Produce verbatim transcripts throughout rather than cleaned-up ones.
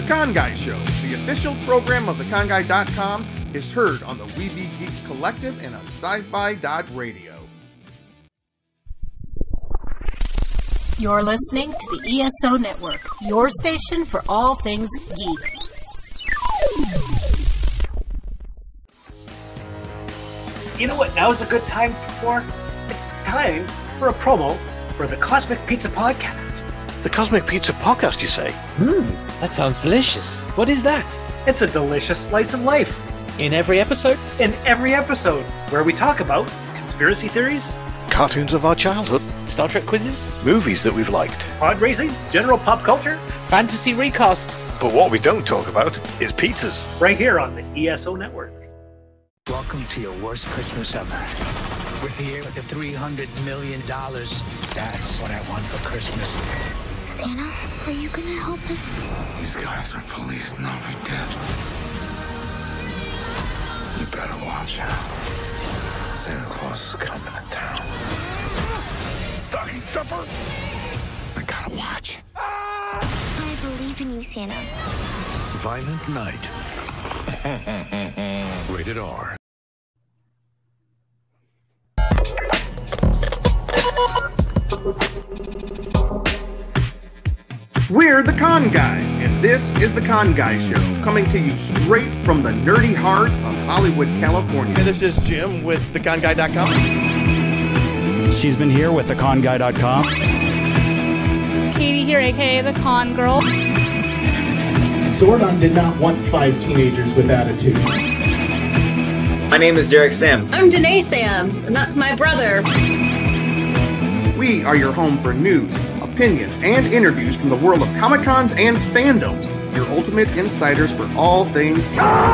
The Con Guy Show, the official program of the con guy dot com, is heard on the We Be Geeks Collective and on sci-fi dot radio. You're listening to the E S O Network, your station for all things geek. You know what now is a good time for? It's time for a promo for the Cosmic Pizza Podcast. The Cosmic Pizza Podcast, you say? Hmm, that sounds delicious. What is that? It's a delicious slice of life. In every episode? In every episode, where we talk about conspiracy theories, cartoons of our childhood, Star Trek quizzes, movies that we've liked, pod racing, general pop culture, fantasy recasts. But what we don't talk about is pizzas. Right here on the E S O Network. Welcome to your worst Christmas ever. We're here with the three hundred million dollars. That's what I want for Christmas. Santa, are you gonna help us? These guys are police Novi dead. You better watch out. Santa Claus is coming to town. Stocking stuffer! I gotta watch. I believe in you, Santa. Violent Night. Rated R. We're the Con Guys, and this is the Con Guy Show, coming to you straight from the nerdy heart of Hollywood, California. And this is Jim with the con guy dot com. She's been here with the con guy dot com. Katie here, aka the Con Girl. Zordon did not want five teenagers with attitude. My name is Derek Sam. I'm Danae Sams, and that's my brother. We are your home for news, opinions, and interviews from the world of Comic-Cons and fandoms. Your ultimate insiders for all things.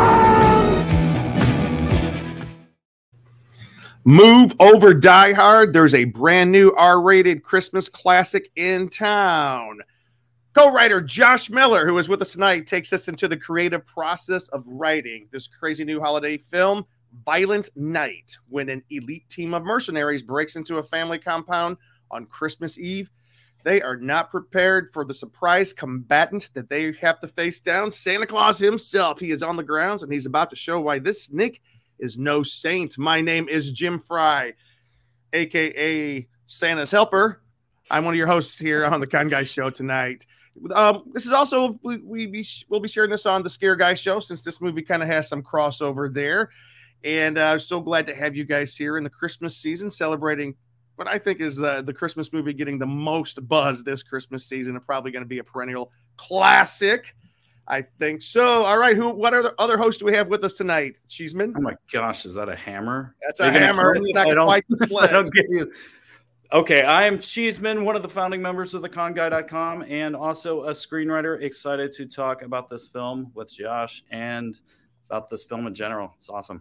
Move over, Die Hard. There's a brand new R-rated Christmas classic in town. Co-writer Josh Miller, who is with us tonight, takes us into the creative process of writing this crazy new holiday film, Violent Night, when an elite team of mercenaries breaks into a family compound on Christmas Eve. They are not prepared for the surprise combatant that they have to face down, Santa Claus himself. He is on the grounds, and he's about to show why this snake is no saint. My name is Jim Fry, a k a. Santa's Helper. I'm one of your hosts here on the Con Guy Show tonight. Um, this is also, we, we be, we'll be sharing this on the Scare Guy Show, since this movie kind of has some crossover there. And uh, so glad to have you guys here in the Christmas season, celebrating what I think is uh, the Christmas movie getting the most buzz this Christmas season, and probably going to be a perennial classic. I think so. All right, who? What other other hosts do we have with us tonight? Cheeseman. Oh my gosh, is that a hammer? That's a hammer. It's not quite the sledge. I don't get you. Okay, I am Cheeseman, one of the founding members of the con guy dot com, and also a screenwriter. Excited to talk about this film with Josh and about this film in general. It's awesome.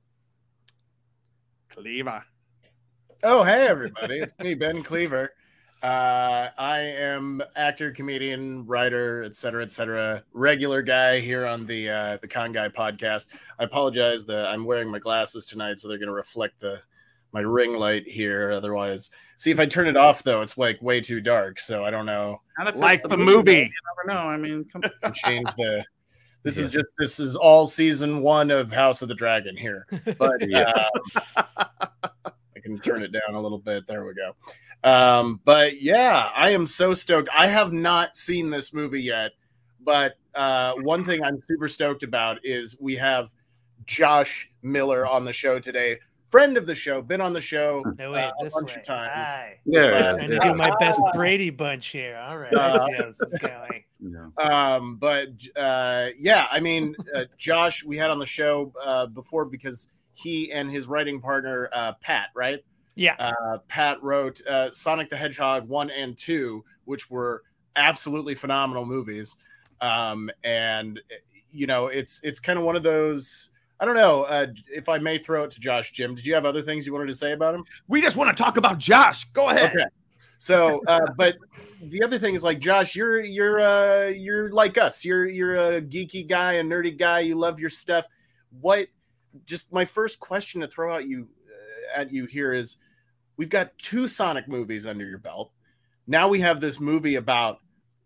Cleaver. Oh, hey, everybody. It's me, Ben Cleaver. Uh, I am actor, comedian, writer, et cetera, et cetera. Regular guy here on the uh, the Con Guy podcast. I apologize that I'm wearing my glasses tonight, so they're going to reflect the my ring light here. Otherwise, see, if I turn it off, though, it's like way too dark, so I don't know. Like the, the movie. You never know. I mean, come on. Change the... This yeah. is just this is all season one of House of the Dragon here. But uh, I can turn it down a little bit. There we go. Um, but yeah, I am so stoked. I have not seen this movie yet, but uh, one thing I'm super stoked about is we have Josh Miller on the show today. Friend of the show, been on the show no, wait, uh, a bunch way. of times. Hi. Yeah, I'm gonna do my best Brady Bunch here. All right, uh, I see how this is going. Yeah. Um, but uh, yeah, I mean, uh, Josh, we had on the show uh, before because he and his writing partner uh, Pat, right? Yeah. Uh, Pat wrote uh, Sonic the Hedgehog one and two, which were absolutely phenomenal movies. Um, and you know, it's it's kind of one of those. I don't know uh, if I may throw it to Josh. Jim, did you have other things you wanted to say about him? We just want to talk about Josh. Go ahead. Okay. So, uh, but the other thing is, like, Josh, you're you're uh, you're like us. You're you're a geeky guy, a nerdy guy. You love your stuff. What? Just my first question to throw at you uh, at you here is, we've got two Sonic movies under your belt. Now we have this movie about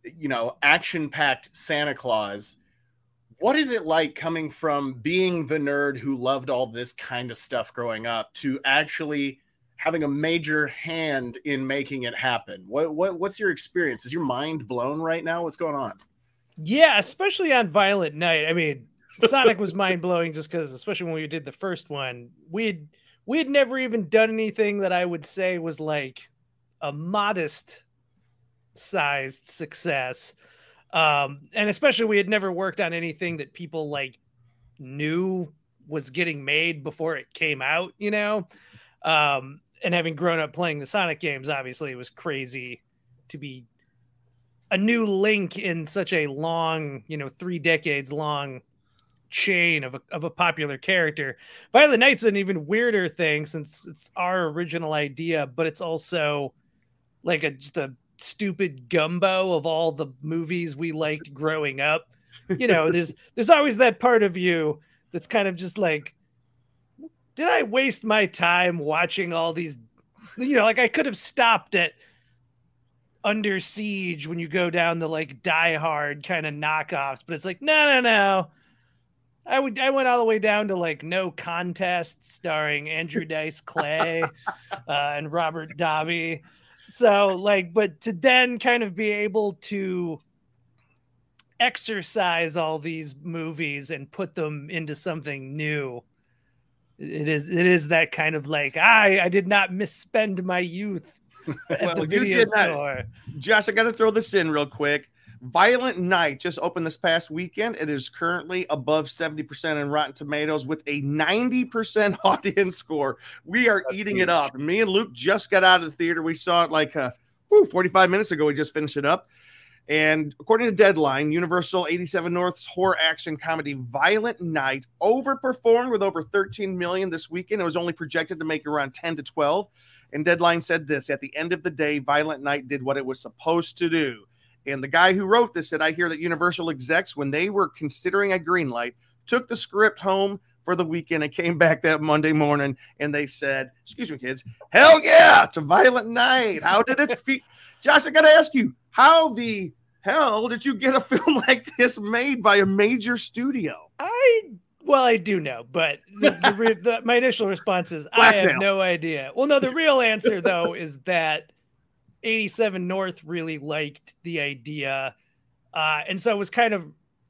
you know, action-packed Santa Claus. What is it like coming from being the nerd who loved all this kind of stuff growing up to actually having a major hand in making it happen? What what what's your experience? Is your mind blown right now? What's going on? Yeah, especially on Violent Night. I mean, Sonic was mind blowing just because, especially when we did the first one, we had we had never even done anything that I would say was like a modest sized success. Um, and especially we had never worked on anything that people like knew was getting made before it came out, you know? Um, and having grown up playing the Sonic games, obviously it was crazy to be a new link in such a long, you know, three decades long chain of a, of a popular character. Violent Night's an even weirder thing since it's our original idea, but it's also like a, just a stupid gumbo of all the movies we liked growing up. You know, there's there's always that part of you that's kind of just like, did I waste my time watching all these, you know, like I could have stopped at Under Siege when you go down the like Die Hard kind of knockoffs, but it's like, no, no, no. I would I went all the way down to like No Contest starring Andrew Dice Clay uh, and Robert Davi. So like, but to then kind of be able to exercise all these movies and put them into something new, it is it is that kind of like, I I did not misspend my youth at well, the video store. Josh, I got to throw this in real quick. Violent Night just opened this past weekend. It is currently above seventy percent in Rotten Tomatoes with a ninety percent audience score. We are That's eating huge. it up. Me and Luke just got out of the theater. We saw it like uh, whew, forty-five minutes ago. We just finished it up. And according to Deadline, Universal eighty-seven North's horror action comedy Violent Night overperformed with over thirteen million dollars this weekend. It was only projected to make around ten to twelve. And Deadline said this: at the end of the day, Violent Night did what it was supposed to do. And the guy who wrote this said, I hear that Universal execs, when they were considering a green light, took the script home for the weekend and came back that Monday morning and they said, excuse me, kids, hell yeah, to Violent Night. How did it feel? Josh, I got to ask you, how the hell did you get a film like this made by a major studio? I, well, I do know, but the, the, the, my initial response is, I have no idea. Well, no, the real answer, though, is that eighty-seven North really liked the idea. Uh, and so it was kind of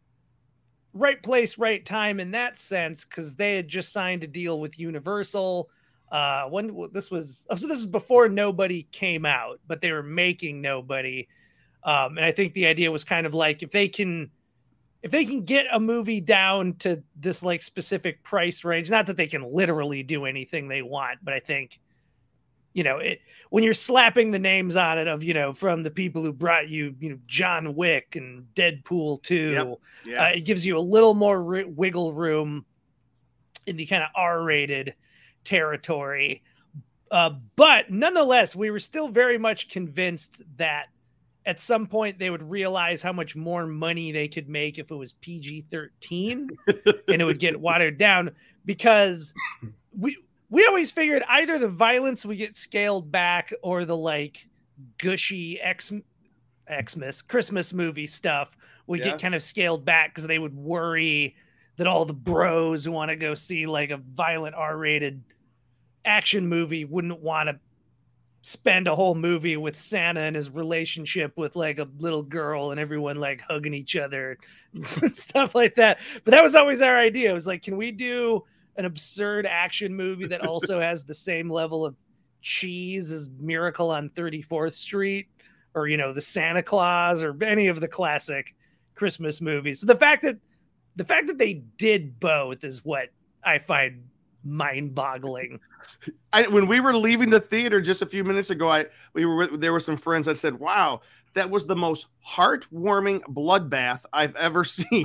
right place, right time in that sense, because they had just signed a deal with Universal. Uh, when this was, oh, so this was before Nobody came out, but they were making Nobody. Um, and I think the idea was kind of like, if they can, if they can get a movie down to this like specific price range, not that they can literally do anything they want, but I think, you know, it, when you're slapping the names on it of, you know, from the people who brought you, you know, John Wick and Deadpool two, yep. yeah. uh, it gives you a little more r- wiggle room in the kind of R-rated territory. Uh, but nonetheless, we were still very much convinced that at some point they would realize how much more money they could make if it was P G thirteen and it would get watered down, because we... We always figured either the violence would get scaled back or the like gushy X, Xmas, Christmas movie stuff would yeah. get kind of scaled back because they would worry that all the bros who want to go see like a violent R-rated action movie wouldn't want to spend a whole movie with Santa and his relationship with like a little girl and everyone like hugging each other and stuff like that. But that was always our idea. It was like, can we do an absurd action movie that also has the same level of cheese as Miracle on thirty-fourth Street, or, you know, the Santa Claus, or any of the classic Christmas movies. So the fact that the fact that they did both is what I find mind-boggling. I, when we were leaving the theater just a few minutes ago, I we were there were some friends. I said, "Wow, that was the most heartwarming bloodbath I've ever seen."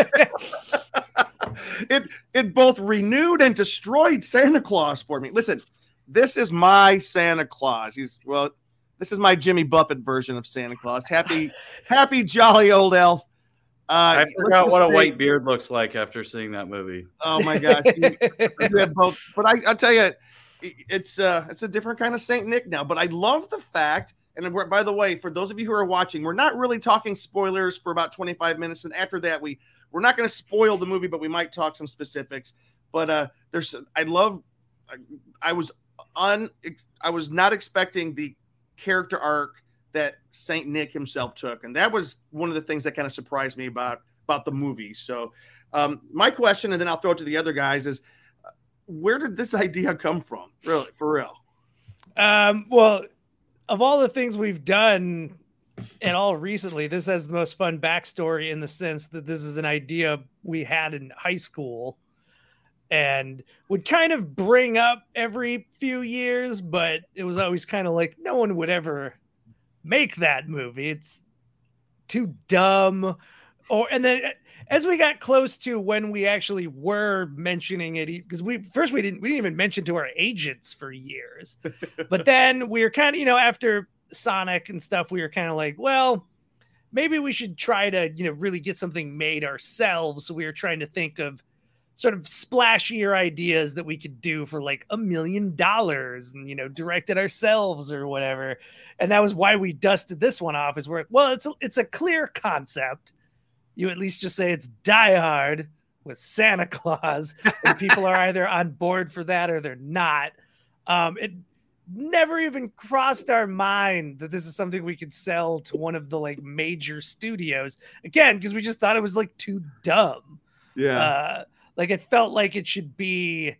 It it both renewed and destroyed Santa Claus for me. Listen, this is my Santa Claus. He's well, this is my Jimmy Buffett version of Santa Claus. Happy, happy, jolly old elf. Uh, I forgot what a white beard looks like after seeing that movie. Oh my God, you, you have both. But I, I'll tell you, it's uh, it's a different kind of Saint Nick now. But I love the fact And we're, by the way, for those of you who are watching, we're not really talking spoilers for about twenty-five minutes. And after that, we, we're not going to spoil the movie, but we might talk some specifics. But uh, there's, I love, I, I was un, I was not expecting the character arc that Saint Nick himself took. And that was one of the things that kind of surprised me about, about the movie. So um, my question, and then I'll throw it to the other guys, is uh, where did this idea come from? Really, for real? Um, well, of all the things we've done and all recently, this has the most fun backstory in the sense that this is an idea we had in high school and would kind of bring up every few years, but it was always kind of like no one would ever make that movie. It's too dumb. Or and then as we got close to when we actually were mentioning it, because we first we didn't we didn't even mention to our agents for years, but then we were kind of, you know, after Sonic and stuff, we were kind of like, well, maybe we should try to, you know, really get something made ourselves. So we were trying to think of sort of splashier ideas that we could do for like a million dollars and, you know, direct it ourselves or whatever. And that was why we dusted this one off. Is we're well, it's a, it's a clear concept. You at least just say it's Die Hard with Santa Claus, and people are either on board for that or they're not. Um, it never even crossed our mind that this is something we could sell to one of the like major studios again, because we just thought it was like too dumb. Yeah. Uh, like it felt like it should be,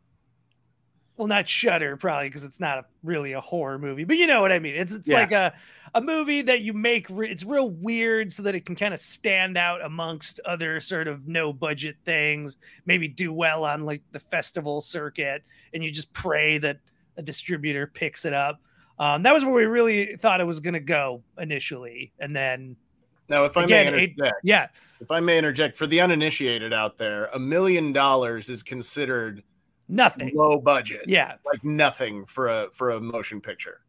well, not Shudder probably because it's not a, really a horror movie, but you know what I mean? It's, it's yeah. like a, a movie that you make, re- it's real weird so that it can kind of stand out amongst other sort of no budget things, maybe do well on like the festival circuit. And you just pray that a distributor picks it up. Um, that was where we really thought it was going to go initially. And then now, if I again, may interject, it, yeah, if I may interject for the uninitiated out there, a million dollars is considered nothing, low budget. Yeah. Like nothing for a, for a motion picture.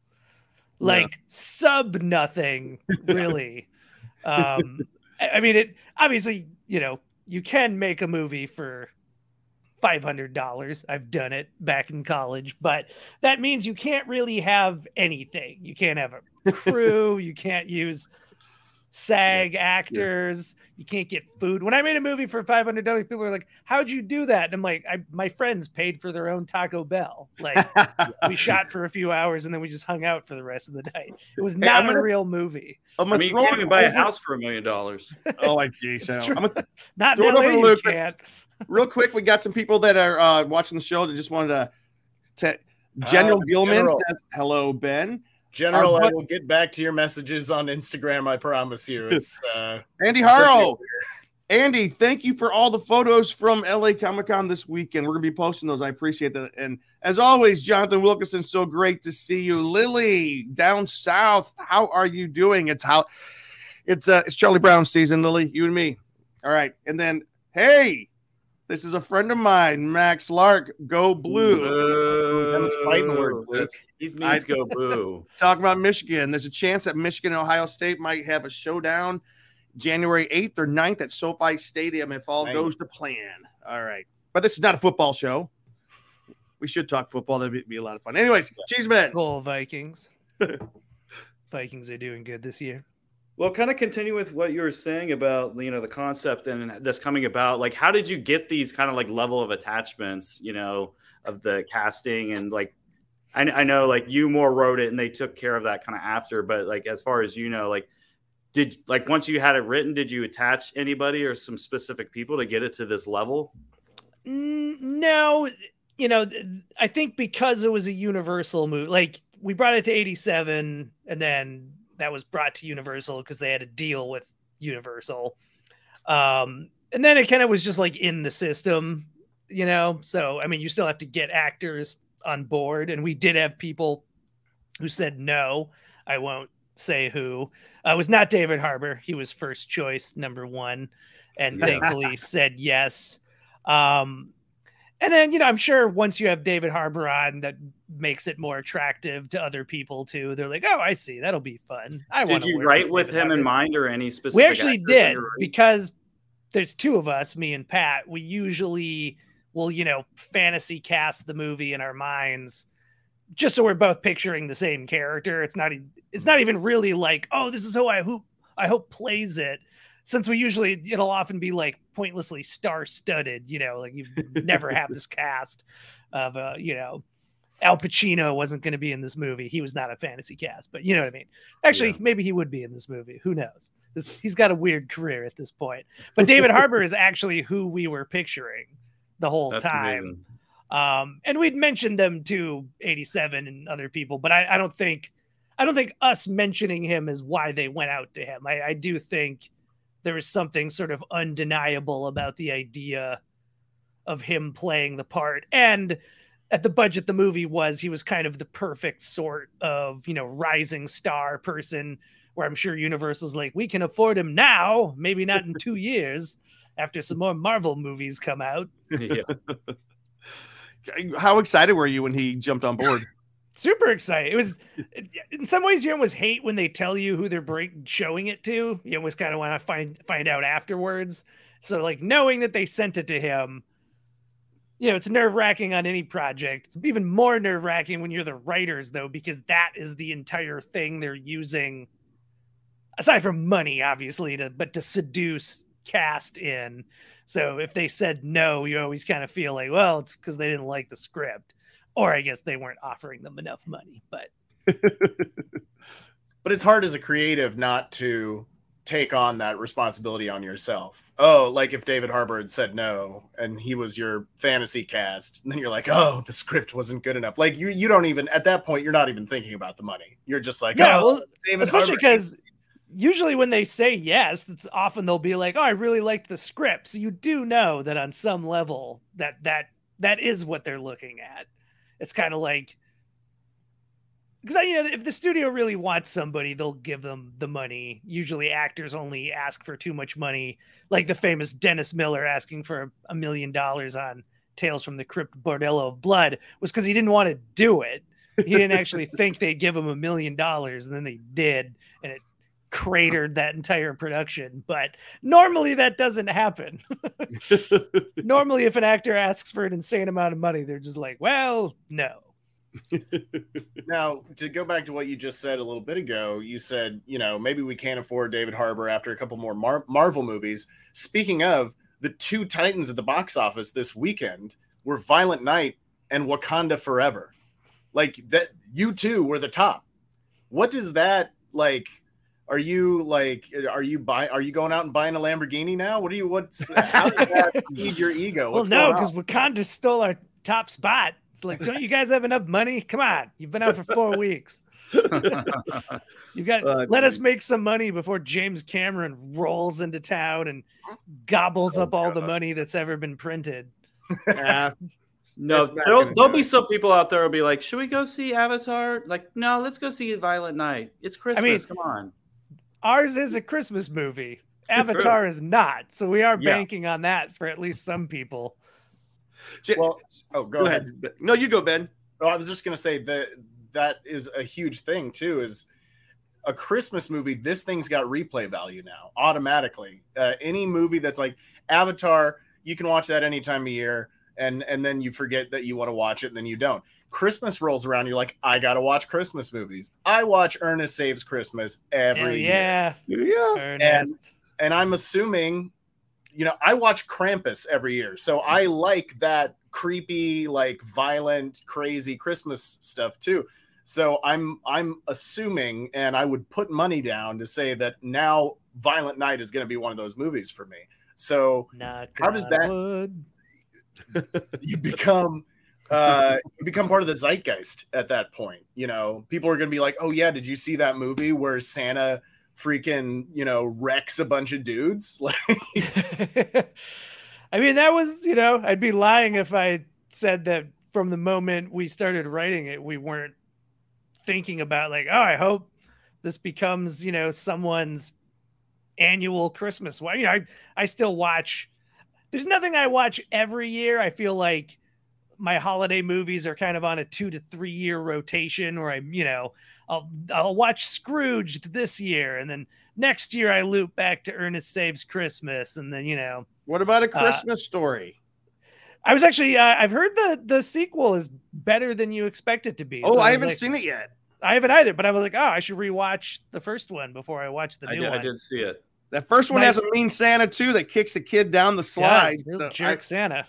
Like yeah. sub nothing really. um, I mean, it obviously, you know, you can make a movie for five hundred dollars. I've done it back in college, but that means you can't really have anything. You can't have a crew. You can't use SAG actors. Yeah. You can't get food. When I made a movie for five hundred dollars, people were like, how'd you do that? And I'm like, I, my friends paid for their own Taco Bell. Like we shot for a few hours and then we just hung out for the rest of the night. It was not hey, gonna, a real movie. I mean, you can't even buy a house for a million dollars. Oh, like geez. I'm gonna not in L A, you can't. Real quick, we got some people that are uh, watching the show that just wanted to. to General uh, Gilman General. says, "Hello, Ben." General, Our, I will get back to your messages on Instagram. I promise you. It's uh, Andy Harrow. Andy, thank you for all the photos from L A Comic Con this weekend. We're gonna be posting those. I appreciate that. And as always, Jonathan Wilkinson, so great to see you. Lily down south, how are you doing? It's how it's uh, it's Charlie Brown season. Lily, you and me. All right, and then hey. This is a friend of mine, Max Lark. Go Blue. Boo. That was fighting words. He needs go Boo. Let's talk about Michigan. There's a chance that Michigan and Ohio State might have a showdown January eighth or ninth at SoFi Stadium if all right. goes to plan. All right. But this is not a football show. We should talk football. That'd be a lot of fun. Anyways, Cheeseman. Goal Vikings. Vikings are doing good this year. Well, kind of continue with what you were saying about, you know, the concept and this coming about. Like, how did you get these kind of like level of attachments, you know, of the casting? And like, I, I know like you more wrote it and they took care of that kind of after. But like, as far as you know, like, did like once you had it written, did you attach anybody or some specific people to get it to this level? No, you know, I think because it was a Universal movie, like we brought it to eighty-seven and then that was brought to Universal because they had a deal with Universal. Um, and then it kind of was just like in the system, you know? So, I mean, you still have to get actors on board. And we did have people who said no. I won't say who. Uh, it was not David Harbour. He was first choice, number one, and thankfully said yes. Um, and then, you know, I'm sure once you have David Harbour on, that makes it more attractive to other people too. They're like, oh, I see. That'll be fun. I Did you write with him Harbour. in mind or any specific? We actually did because there's two of us, me and Pat. We usually will, you know, fantasy cast the movie in our minds just so we're both picturing the same character. It's not, it's not even really like, oh, this is who I hope, I hope plays it. Since we usually, it'll often be like pointlessly star-studded, you know, like you never have this cast of, uh, you know, Al Pacino wasn't going to be in this movie. He was not a fantasy cast, but you know what I mean? Actually, yeah. maybe he would be in this movie. Who knows? This, he's got a weird career at this point. But David Harbour is actually who we were picturing the whole That's time. Um, and we'd mentioned them to eighty-seven and other people, but I, I don't think, I don't think us mentioning him is why they went out to him. I, I do think there was something sort of undeniable about the idea of him playing the part. And at the budget the movie was, he was kind of the perfect sort of, you know, rising star person where I'm sure Universal's like, we can afford him now, maybe not in two years after some more Marvel movies come out. Yeah. How excited were you when he jumped on board? Super excited. It was, in some ways, you almost hate when they tell you who they're break, showing it to. You almost kind of want to find find out afterwards. So, like, knowing that they sent it to him, you know, it's nerve wracking on any project. It's even more nerve wracking when you're the writers, though, because that is the entire thing they're using, aside from money, obviously, to but to seduce cast in. So if they said no, you always kind of feel like, well, it's because they didn't like the script. Or I guess they weren't offering them enough money, but but it's hard as a creative not to take on that responsibility on yourself. Oh, like if David Harbour had said no and he was your fantasy cast, and then you're like, oh, the script wasn't good enough. Like you, you don't even at that point, you're not even thinking about the money. You're just like, yeah, oh, well, David especially Harbour. Because usually when they say yes, it's often they'll be like, oh, I really liked the script. So you do know that on some level that that that is what they're looking at. It's kind of like, because, you know, if the studio really wants somebody, they'll give them the money. Usually actors only ask for too much money, like the famous Dennis Miller asking for a million dollars on Tales from the Crypt Bordello of Blood was because he didn't want to do it. He didn't actually think they'd give him a million dollars, and then they did, and it cratered that entire production. But normally that doesn't happen. Normally if an actor asks for an insane amount of money, they're just like, well, no. Now, to go back to what you just said a little bit ago, you said, you know, maybe we can't afford David Harbour after a couple more Mar- Marvel movies. Speaking of, the two titans at the box office this weekend were Violent Night and Wakanda Forever. Like that, you two were the top. What does that like? Are you like, are you buy, are you going out and buying a Lamborghini now? What do you, what's, how does that feed your ego? Well, What's no, because Wakanda stole our top spot. It's like, don't you guys have enough money? Come on. You've been out for four weeks. You got, uh, let us make some money before James Cameron rolls into town and gobbles oh, up all God. the money that's ever been printed. Yeah. No, there'll, there'll be some people out there who'll be like, should we go see Avatar? Like, no, let's go see Violent Night. It's Christmas. I mean, come on. Ours is a Christmas movie. Avatar is not. So we are yeah. banking on that for at least some people. Well, oh, go, go ahead. ahead. No, you go, Ben. Oh, I was just going to say that that is a huge thing, too, is a Christmas movie. This thing's got replay value now, automatically. Uh, any movie that's like Avatar, you can watch that any time of year, and, and then you forget that you want to watch it, and then you don't. Christmas rolls around, you're like, I gotta watch Christmas movies. I watch Ernest Saves Christmas every Hell yeah. year. Yeah. And, and I'm assuming, you know, I watch Krampus every year. So I like that creepy, like violent, crazy Christmas stuff too. So I'm I'm assuming, and I would put money down to say that now Violent Night is gonna be one of those movies for me. So Not how does that you become uh you become part of the zeitgeist at that point? You know, people are gonna be like, oh yeah, did you see that movie where Santa freaking, you know, wrecks a bunch of dudes? Like I mean, that was, you know, I'd be lying if I said that from the moment we started writing it, we weren't thinking about like, oh, I hope this becomes, you know, someone's annual Christmas. Well, you know, I, I still watch, there's nothing I watch every year. I feel like my holiday movies are kind of on a two to three year rotation, or I'm, you know, I'll, I'll watch Scrooged this year, and then next year I loop back to Ernest Saves Christmas. And then, you know, what about A Christmas uh, Story? I was actually uh, I've heard the the sequel is better than you expect it to be. Oh, so I, I haven't like, seen it yet. I haven't either, but I was like, oh, I should rewatch the first one before I watch the I new did, one. I did see it. That first one My- has a mean Santa too that kicks a kid down the slide. Yes, real So jerk I- Santa.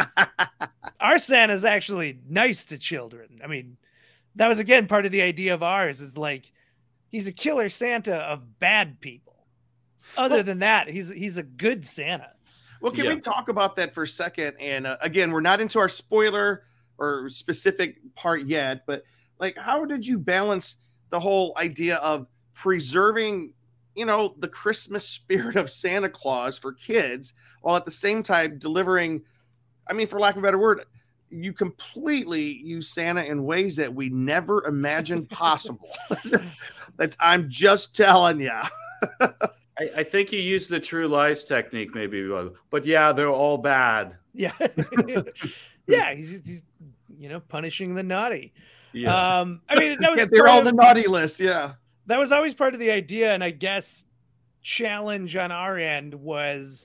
Our Santa's actually nice to children. I mean, that was again part of the idea of ours is like he's a killer Santa of bad people. Other Well- than that, he's he's a good Santa. Well, can Yeah. we talk about that for a second? And uh, again, we're not into our spoiler or specific part yet, but like, how did you balance the whole idea of preserving, you know, the Christmas spirit of Santa Claus for kids while at the same time delivering, I mean, for lack of a better word, you completely use Santa in ways that we never imagined possible. That's, I'm just telling you. I, I think you used the True Lies technique, maybe, but yeah, they're all bad. Yeah. Yeah, he's, he's you know, punishing the naughty. Yeah. Um, I mean, that was Yeah, they're part on of- the naughty list. Yeah. that was always part of the idea, and I guess challenge on our end was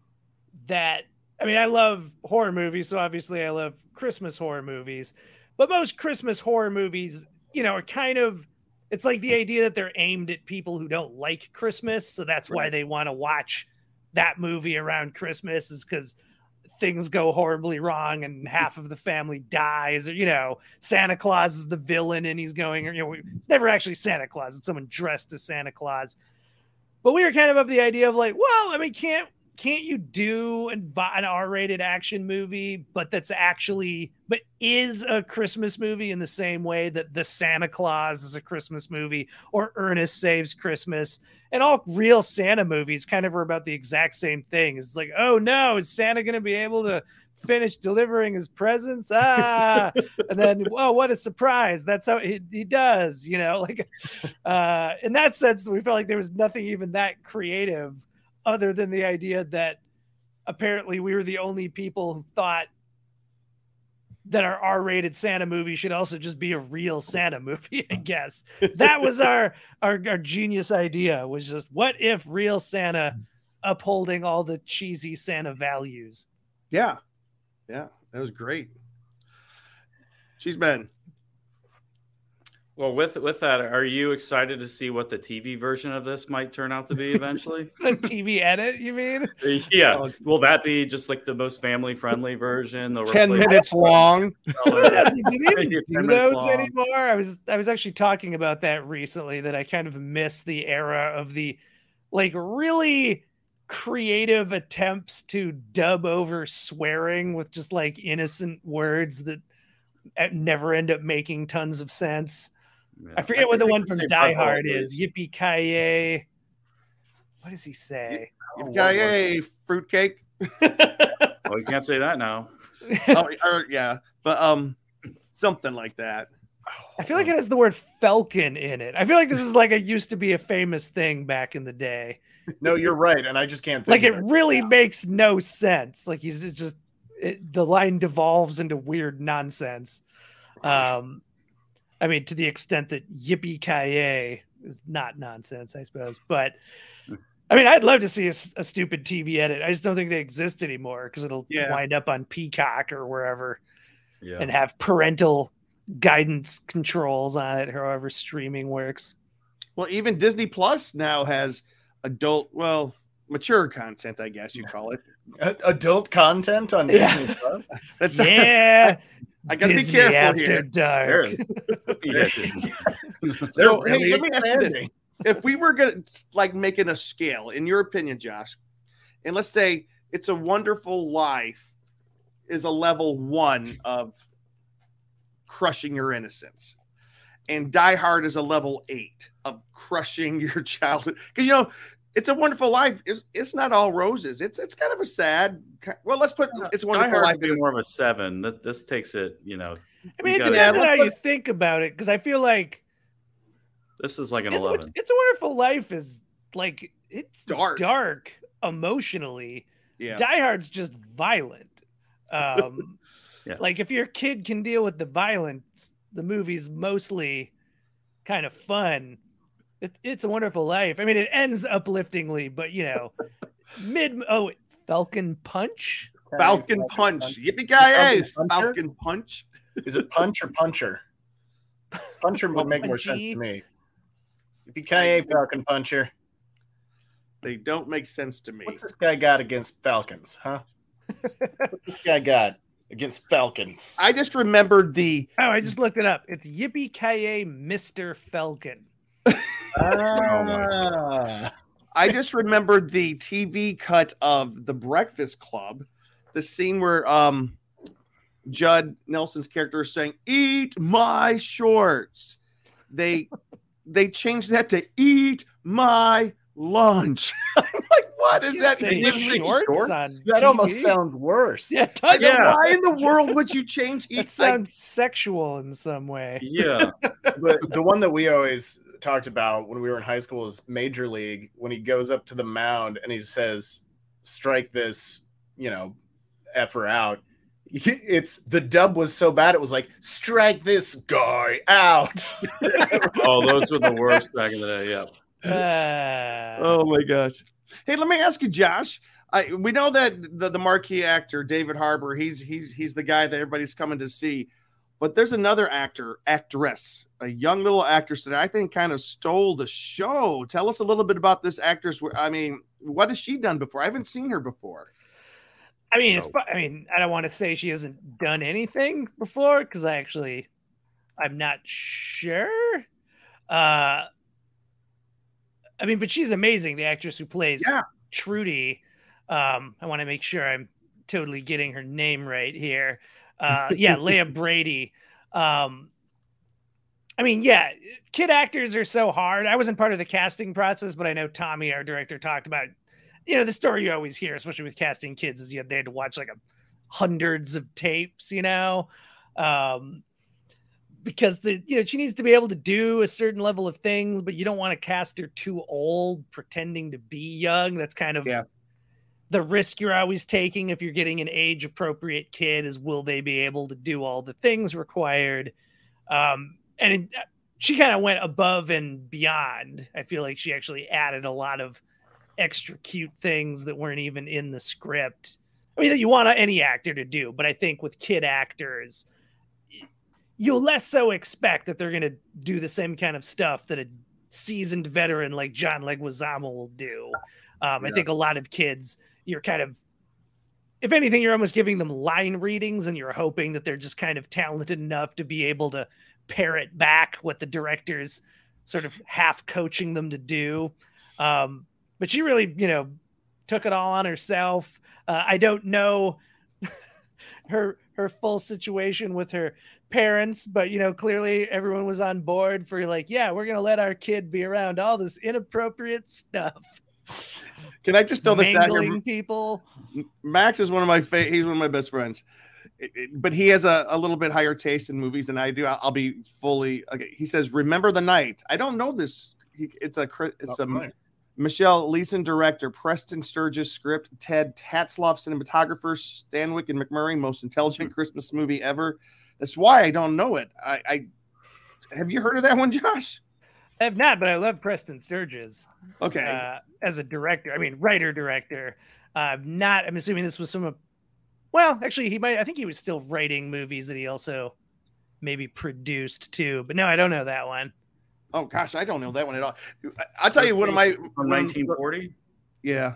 that I mean I love horror movies, so obviously I love Christmas horror movies, but most Christmas horror movies, you know, are kind of it's like the idea that they're aimed at people who don't like Christmas, so that's why Right. they want to watch that movie around Christmas is because things go horribly wrong and half of the family dies, or you know, Santa Claus is the villain and he's going, you know, it's never actually Santa Claus, it's someone dressed as Santa Claus. But we were kind of of the idea of like, well, I mean, can't can't you do an, an R-rated action movie, but that's actually, but is a Christmas movie in the same way that The Santa Claus is a Christmas movie or Ernest Saves Christmas? And all real Santa movies kind of are about the exact same thing. It's like, oh no, is Santa going to be able to finish delivering his presents? Ah, and then, oh, what a surprise. That's how he, he does, you know, like uh, in that sense, we felt like there was nothing even that creative other than the idea that apparently we were the only people who thought that our R-rated Santa movie should also just be a real Santa movie, I guess. That was our, our our genius idea, was just what if real Santa upholding all the cheesy Santa values. Yeah. Yeah. That was great. She's been. Well, with with that, are you excited to see what the T V version of this might turn out to be eventually? The T V edit, you mean? Yeah. Will that be just like the most family friendly version? They'll ten replace- minutes long. Does he even Yeah, do ten minutes those long. anymore? I was I was actually talking about that recently, that I kind of miss the era of the like really creative attempts to dub over swearing with just like innocent words that never end up making tons of sense. Yeah. I forget what the think one the from same Die part Hard is- is. Yippee ki yay! What does he say? Guy, hey, fruitcake. Oh, you can't say that now. Oh, or, yeah, but um, something like that. I feel like it has the word Falcon in it. I feel like this is like a used to be a famous thing back in the day. No, you're right, and I just can't Like think it of really makes no sense. Like he's it's just it, the line devolves into weird nonsense. Um, I mean, to the extent that yippee ki yay is not nonsense, I suppose. But I mean, I'd love to see a, s- a stupid T V edit. I just don't think they exist anymore because it'll Yeah. wind up on Peacock or wherever Yeah. and have parental guidance controls on it, however streaming works. Well, even Disney Plus now has adult, well, mature content, I guess you call it. A- adult content on Yeah. Disney Plus. That's Yeah. I gotta Disney be careful After here. Dark. Yeah, They're So, really hey, let me ask you this. expanding. If we were gonna like making a scale, in your opinion, Josh, and let's say It's a Wonderful Life is a level one of crushing your innocence, and Die Hard is a level eight of crushing your childhood. Because you know, It's a Wonderful Life is it's not all roses. It's it's kind of a sad. Well, let's put It's a Die Wonderful Hard Life. would be more of a seven. Th- This takes it, you know. I mean, you it gotta- depends on Yeah, how let's you think about it, because I feel like This is like an it's, eleven. It's a Wonderful Life is like it's Dark. dark emotionally. Yeah. Die Hard's just violent. Um, Yeah. Like if your kid can deal with the violence, the movie's mostly kind of fun. It, it's a Wonderful Life. I mean, it ends upliftingly, but you know, mid oh Falcon Punch. Falcon Punch. Yippee-ki-yay, Falcon Punch. Is it Punch or Puncher? Puncher would make more sense to me. Yippee-ki-yay, Falcon Puncher. They don't make sense to me. What's this guy got against Falcons, huh? What's this guy got against Falcons? I just remembered the... Oh, I just looked it up. It's Yippee-ki-yay, Mister Falcon. Ah. I just remembered the T V cut of The Breakfast Club, the scene where um, Judd Nelson's character is saying, "Eat my shorts." They they changed that to "Eat my lunch." I'm like, what is that? Say shorts shorts? On that T V? Almost sounds worse. Yeah, it does. Yeah. Why in the world would you change "Eat"? It sounds sexual in some way. Yeah. But the one that we always talked about when we were in high school is Major League, when he goes up to the mound and he says, "Strike this, you know, effer out." It's the dub was so bad it was like, "Strike this guy out." Oh, those were the worst back in the day. Yeah. Uh, Oh my gosh. Hey, let me ask you, Josh. I we know that the, the marquee actor David Harbour, he's he's he's the guy that everybody's coming to see. But there's another actor, actress, a young little actress that I think kind of stole the show. Tell us a little bit about this actress. I mean, what has she done before? I haven't seen her before. I mean, it's. I mean, I don't want to say she hasn't done anything before because I actually, I'm not sure. Uh, I mean, but she's amazing. The actress who plays yeah. Trudy. Um, I want to make sure I'm totally getting her name right here. Uh, yeah, Leah Brady. Um, I mean, yeah, kid actors are so hard. I wasn't part of the casting process, but I know Tommy, our director, talked about, you know, the story you always hear, especially with casting kids, is you know, they had to watch like a hundreds of tapes, you know, um, because the you know she needs to be able to do a certain level of things, but you don't want to cast her too old, pretending to be young. That's kind of yeah. the risk you're always taking if you're getting an age appropriate kid is will they be able to do all the things required? Um, and it, she kind of went above and beyond. I feel like she actually added a lot of extra cute things that weren't even in the script. I mean, that you want any actor to do, but I think with kid actors, you'll less so expect that they're going to do the same kind of stuff that a seasoned veteran like John Leguizamo will do. Um, yeah. I think a lot of kids, you're kind of, if anything, you're almost giving them line readings and you're hoping that they're just kind of talented enough to be able to parrot back what the director's sort of half coaching them to do. Um, but she really, you know, took it all on herself. Uh, I don't know her, her full situation with her parents, but, you know, clearly everyone was on board for like, yeah, we're going to let our kid be around all this inappropriate stuff. Can I just throw this out here? People. Max is one of my fa- he's one of my best friends, it, it, but he has a, a little bit higher taste in movies than I do. I'll, I'll be fully. Okay. He says, "Remember the Night." I don't know this. He, it's a it's oh, a right. Michelle Leeson director, Preston Sturges script, Ted Tatzloff cinematographer, Stanwyck and McMurray, most intelligent mm-hmm. Christmas movie ever. That's why I don't know it. I, I have you heard of that one, Josh? I have not, but I love Preston Sturges. Okay. Uh, as a director, I mean, writer, director. Uh, not, I'm assuming this was some of, well, actually, he might, I think he was still writing movies that he also maybe produced too. But no, I don't know that one. Oh, gosh, I don't know that one at all. I'll tell you, one of my. From nineteen forty? Yeah.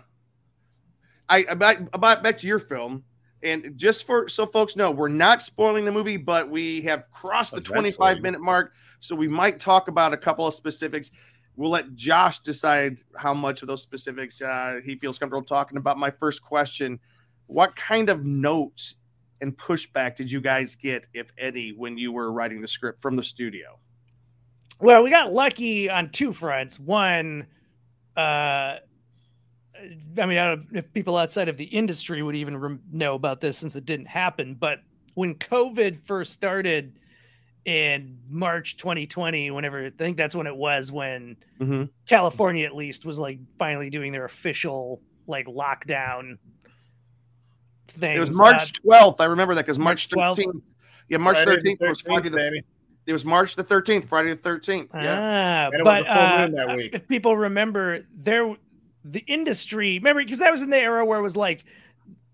I about, about back to your film. And just for so folks know, we're not spoiling the movie, but we have crossed the twenty-five minute mark. So we might talk about a couple of specifics. We'll let Josh decide how much of those specifics uh, he feels comfortable talking about. My first question, what kind of notes and pushback did you guys get, if any, when you were writing the script from the studio? Well, we got lucky on two fronts. One, uh, I mean, I don't know if people outside of the industry would even re- know about this since it didn't happen. But when COVID first started in March twenty twenty, whenever I think that's when it was, when mm-hmm. California at least was like finally doing their official like lockdown thing. It was March twelfth. I remember that because March thirteenth. Yeah, March Friday thirteenth was Friday the baby. It was March the thirteenth, Friday the thirteenth. Yeah, ah, but uh, if people remember, there the industry, remember, because that was in the era where it was like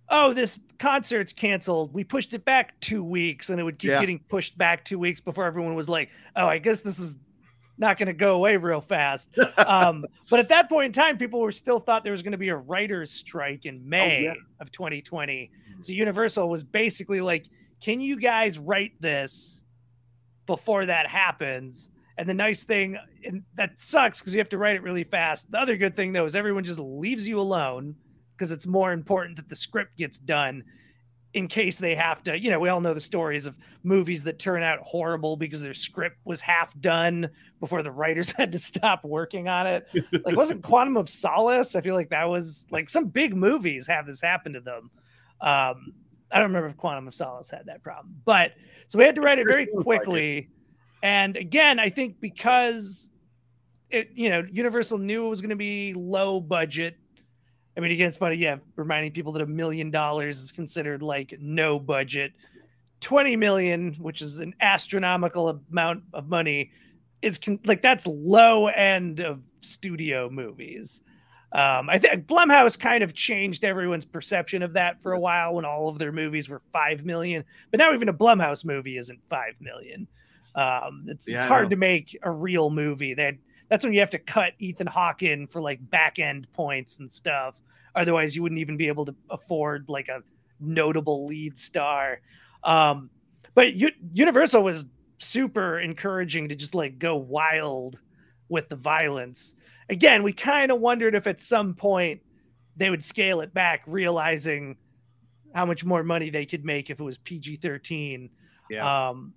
oh, this concert's canceled. We pushed it back two weeks and it would keep Yeah. getting pushed back two weeks before everyone was like, oh, I guess this is not going to go away real fast. Um, but at that point in time, people were still thought there was going to be a writer's strike in May yeah. of twenty twenty. So Universal was basically like, can you guys write this before that happens? And the nice thing, and that sucks because you have to write it really fast. The other good thing, though, is everyone just leaves you alone because it's more important that the script gets done in case they have to, you know, we all know the stories of movies that turn out horrible because their script was half done before the writers had to stop working on it. Like, wasn't Quantum of Solace? I feel like that was like some big movies have this happen to them. Um, I don't remember if Quantum of Solace had that problem, but so we had to write it very quickly. And again, I think because it, you know, Universal knew it was going to be low budget. I mean, again, it's funny, yeah, reminding people that a million dollars is considered like no budget. twenty million, which is an astronomical amount of money, is con- like that's low end of studio movies. Um, I think Blumhouse kind of changed everyone's perception of that for a while when all of their movies were five million. But now even a Blumhouse movie isn't five million. Um, it's Yeah, it's I hard know. to make a real movie. That that's when you have to cut Ethan Hawke in for like back end points and stuff. Otherwise, you wouldn't even be able to afford like a notable lead star. Um, but U- Universal was super encouraging to just like go wild with the violence. Again, we kind of wondered if at some point they would scale it back, realizing how much more money they could make if it was P G thirteen. Yeah. Um,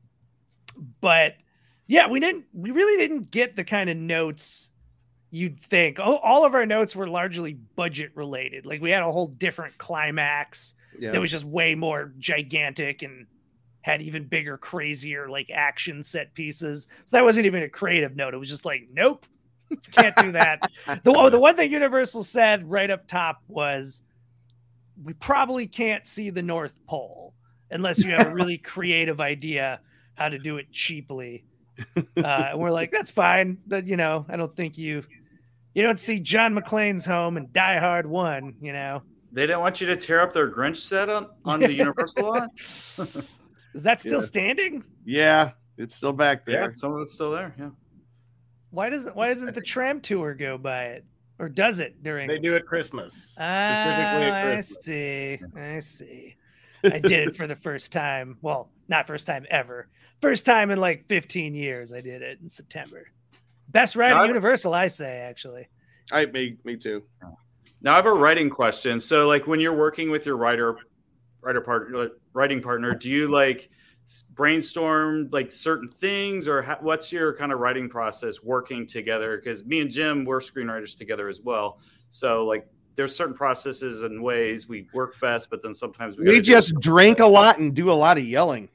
but yeah, we didn't, we really didn't get the kind of notes you'd think. All, all of our notes were largely budget related. Like we had a whole different climax Yeah. that was just way more gigantic and had even bigger, crazier like action set pieces. So that wasn't even a creative note. It was just like, nope, can't do that. the, oh, the one thing Universal said right up top was, we probably can't see the North Pole unless you have a really creative idea how to do it cheaply. Uh, and we're like, that's fine. That, you know, I don't think you, you don't see John McClane's home and Die Hard one, you know. They didn't want you to tear up their Grinch set on, on the Universal lot? Is that still Yeah. standing? Yeah, it's still back Yeah, there. some of it's still there. Yeah. Why doesn't Why doesn't the tram tour go by it, or does it during? They do at Christmas, specifically Ah, at I Christmas. see. I see. I did it for the first time. Well, not first time ever. First time in like fifteen years. I did it in September. Best ride Now at I- Universal, I say, actually. I me me too. Now I have a writing question. So, like, when you're working with your writer, writer partner, writing partner, do you like s- brainstorm like certain things, or ha- what's your kind of writing process working together? Because me and Jim, we're screenwriters together as well. So, like, there's certain processes and ways we work best, but then sometimes we, We gotta do- just drink a lot and do a lot of yelling.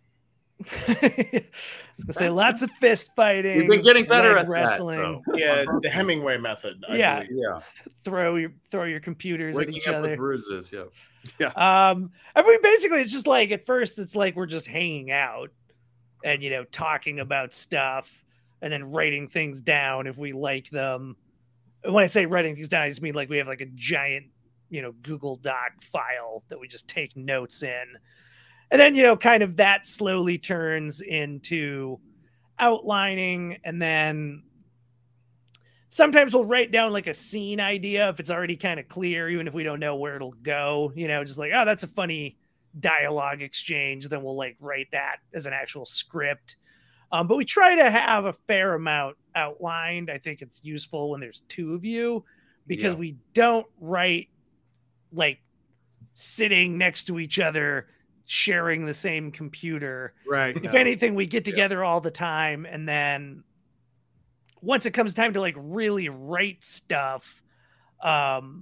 I was gonna say lots of fist fighting. We've been getting better leg at that, wrestling. though. Yeah, it's the Hemingway method. I Yeah. believe. Yeah, Throw your throw your computers at waking each up other. with bruises. Yeah. Um, I mean, basically, it's just like at first, it's like we're just hanging out and you know talking about stuff, and then writing things down if we like them. And when I say writing things down, I just mean like we have like a giant, you know, Google Doc file that we just take notes in, and then you know, kind of that slowly turns into outlining, and then sometimes we'll write down like a scene idea if it's already kind of clear, even if we don't know where it'll go, you know, just like, oh, that's a funny dialogue exchange. Then we'll like write that as an actual script. Um, but we try to have a fair amount outlined. I think it's useful when there's two of you because Yeah. we don't write like sitting next to each other, sharing the same computer. Right. If no. anything, we get together all the time, and then once it comes time to like really write stuff, um,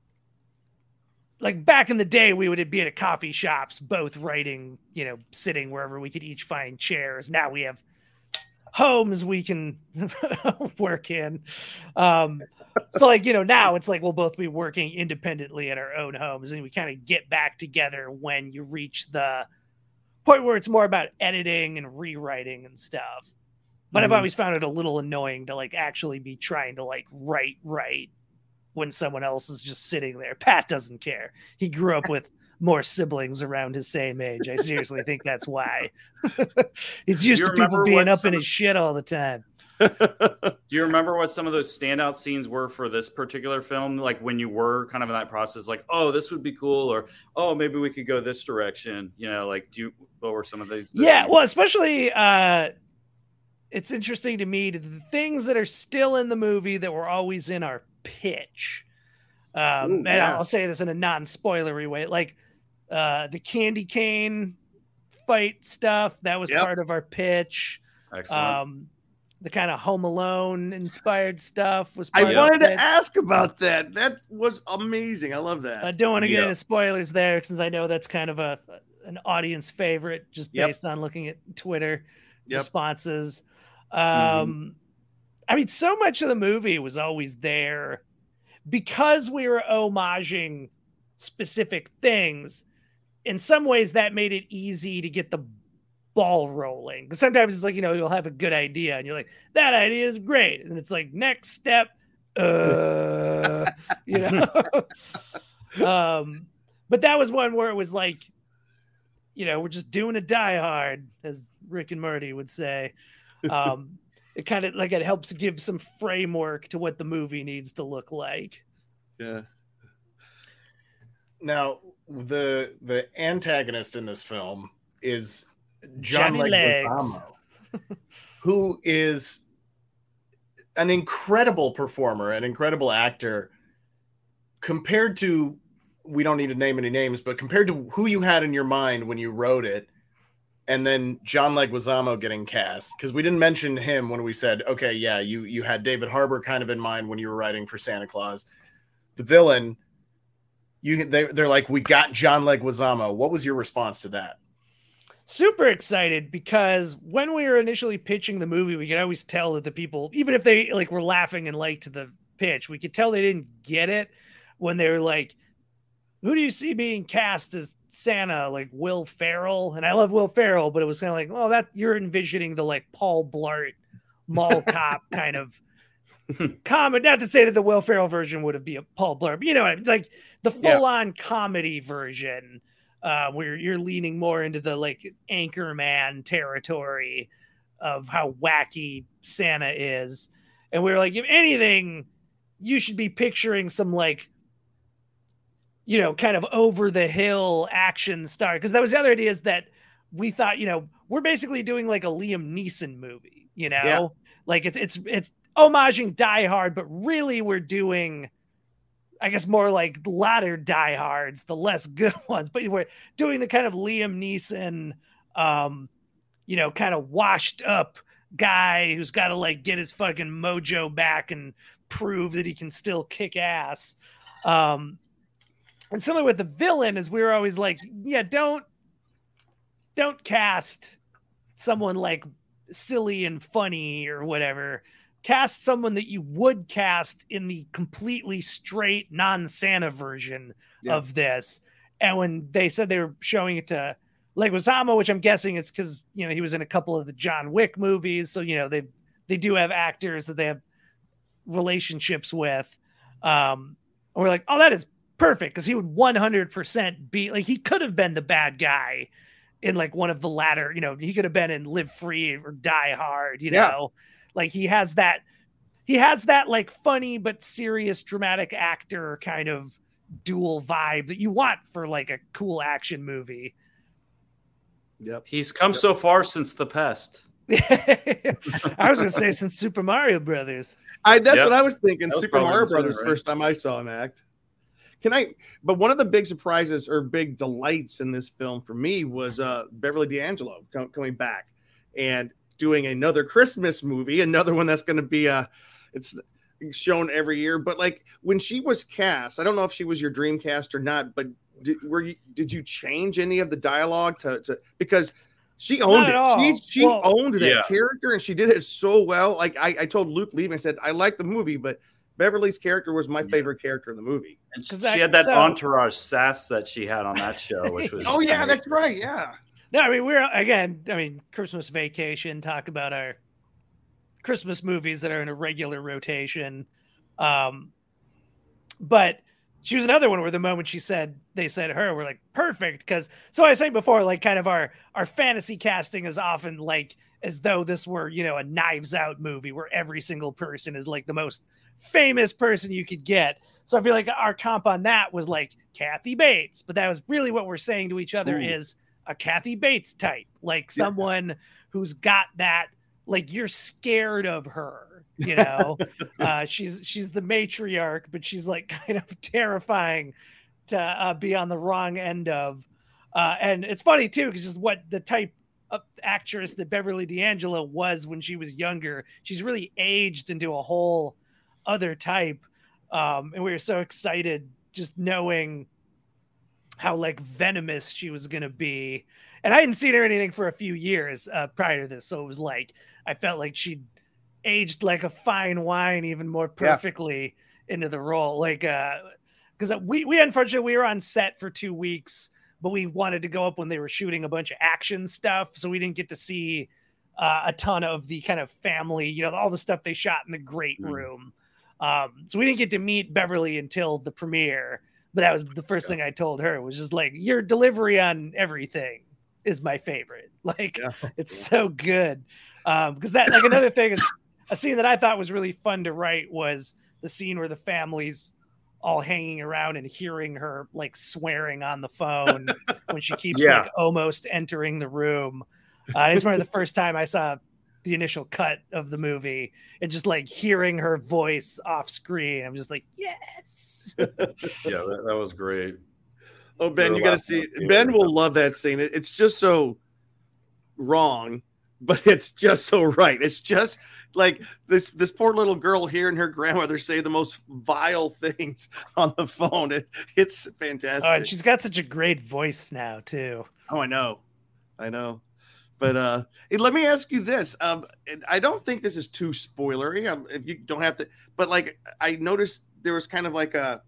like back in the day, we would be at a coffee shops, both writing, you know, sitting wherever we could each find chairs. Now we have homes we can work in. Um, so like, you know, now it's like we'll both be working independently at our own homes, and we kind of get back together when you reach the point where it's more about editing and rewriting and stuff. But Mhm. I've always found it a little annoying to like actually be trying to like write, write when someone else is just sitting there. Pat doesn't care. He grew up with more siblings around his same age. I seriously think that's why. He's used to people being up in his shit all the time. Do you remember what some of those standout scenes were for this particular film? Like when you were kind of in that process, like, oh, this would be cool, or oh, maybe we could go this direction. You know, like, do you, what were some of these? Yeah, well, especially, uh, it's interesting to me the things that are still in the movie that were always in our pitch. Um, Ooh, and yeah. I'll say this in a non-spoilery way, like uh, the candy cane fight stuff that was yep. part of our pitch. Excellent. Um, the kind of Home Alone inspired stuff was part I of wanted it. to ask about that. That was amazing. I love that. I don't want to yeah. get into spoilers there since I know that's kind of a an audience favorite just yep. based on looking at Twitter yep. responses. Um, mm-hmm. I mean, so much of the movie was always there because we were homaging specific things. In some ways, that made it easy to get the ball rolling. Because sometimes it's like, you know, you'll have a good idea and you're like, that idea is great. And it's like, next step, uh, you know. um, but that was one where it was like, you know, we're just doing a Die Hard, as Rick and Morty would say. Um, it kind of like it helps give some framework to what the movie needs to look like. Yeah. Now, the the antagonist in this film is John Leguizamo, who is an incredible performer, an incredible actor, compared to, we don't need to name any names, but compared to who you had in your mind when you wrote it, and then John Leguizamo getting cast, because we didn't mention him when we said, okay, yeah, you you had David Harbour kind of in mind when you were writing for Santa Claus. The villain, you they, they're like, we got John Leguizamo. What was your response to that? Super excited, because when we were initially pitching the movie, we could always tell that the people, even if they like were laughing and liked the pitch, we could tell they didn't get it when they were like, who do you see being cast as Santa? Like Will Ferrell. And I love Will Ferrell, but it was kind of like, oh, that you're envisioning the like Paul Blart mall cop kind of comedy. Not to say that the Will Ferrell version would have been a Paul Blart, but you know what I mean? Like the full on yeah. comedy version. Uh, where you're leaning more into the like Anchorman territory of how wacky Santa is. And we were like, if anything, you should be picturing some like, you know, kind of over the hill action star. Because that was the other idea, is that we thought, you know, we're basically doing like a Liam Neeson movie, you know, yeah. like it's, it's, it's homaging Die Hard, but really we're doing, I guess, more like latter Die Hards, the less good ones, but we're doing the kind of Liam Neeson, um, you know, kind of washed up guy who's got to like get his fucking mojo back and prove that he can still kick ass. Um, and similar with the villain is we were always like, yeah, don't, don't cast someone like silly and funny or whatever. Cast someone that you would cast in the completely straight non-Santa version yeah. of this. And when they said they were showing it to Leguizamo, which I'm guessing it's because, you know, he was in a couple of the John Wick movies. So, you know, they, they do have actors that they have relationships with. Um, and we're like, oh, that is perfect. Cause he would one hundred percent be like, he could have been the bad guy in like one of the latter, you know, he could have been in Live Free or Die Hard, you yeah. know, like he has that, he has that like funny, but serious dramatic actor kind of dual vibe that you want for like a cool action movie. Yep. He's come yep. so far since The Pest. I was going to say since Super Mario Brothers. I, that's yep. what I was thinking. Was Super Mario Brothers, right? First time I saw him act. Can I, but one of the big surprises or big delights in this film for me was uh, Beverly D'Angelo com- coming back and doing another Christmas movie, another one that's going to be uh it's shown every year. But like when she was cast, I don't know if she was your dream cast or not, but did, were you, did you change any of the dialogue to, to because she owned not it. She, she well, owned that yeah. character and she did it so well. Like I, I told Luke leaving, I said, I like the movie, but Beverly's character was my favorite character in the movie. And she, that, she had that so, entourage sass that she had on that show, which was oh yeah, that's right. Yeah. No, I mean, we're again, I mean, Christmas Vacation, talk about our Christmas movies that are in a regular rotation. Um, but she was another one where the moment she said, they said her, we're like, perfect. Because, so I was saying before, like kind of our, our fantasy casting is often like as though this were, you know, a Knives Out movie where every single person is like the most famous person you could get. So I feel like our comp on that was like Kathy Bates, but that was really what we're saying to each other Ooh. is a Kathy Bates type, like yeah. someone who's got that, like you're scared of her. You know, uh, she's she's the matriarch, but she's like kind of terrifying to uh, be on the wrong end of. Uh, and it's funny too, because just what the type of actress that Beverly D'Angelo was when she was younger, she's really aged into a whole other type. Um, and we were so excited just knowing how like venomous she was going to be. And I hadn't seen her anything for a few years uh, prior to this, so it was like I felt like she'd aged like a fine wine even more perfectly yeah. into the role. Like, uh, because we, we unfortunately we were on set for two weeks, but we wanted to go up when they were shooting a bunch of action stuff. So we didn't get to see uh, a ton of the kind of family, you know, all the stuff they shot in the great mm. room. Um, so we didn't get to meet Beverly until the premiere, but that was the first yeah. thing I told her was just like, your delivery on everything is my favorite. Like yeah. it's so good. Um, because that, like another thing is, a scene that I thought was really fun to write was the scene where the family's all hanging around and hearing her like swearing on the phone when she keeps yeah. like almost entering the room. Uh, it's one of the first time I saw the initial cut of the movie and just like hearing her voice off screen. I'm just like, yes. yeah, that, that was great. Oh, Ben, you got to see, Ben will love that scene. It, it's just so wrong, but it's just so right. It's just like this this poor little girl hearing her grandmother say the most vile things on the phone. It, it's fantastic. Oh, and she's got such a great voice now too. Oh, I know. I know. But uh, hey, let me ask you this. Um, I don't think this is too spoilery. Um, if you don't have to, but like I noticed there was kind of like a,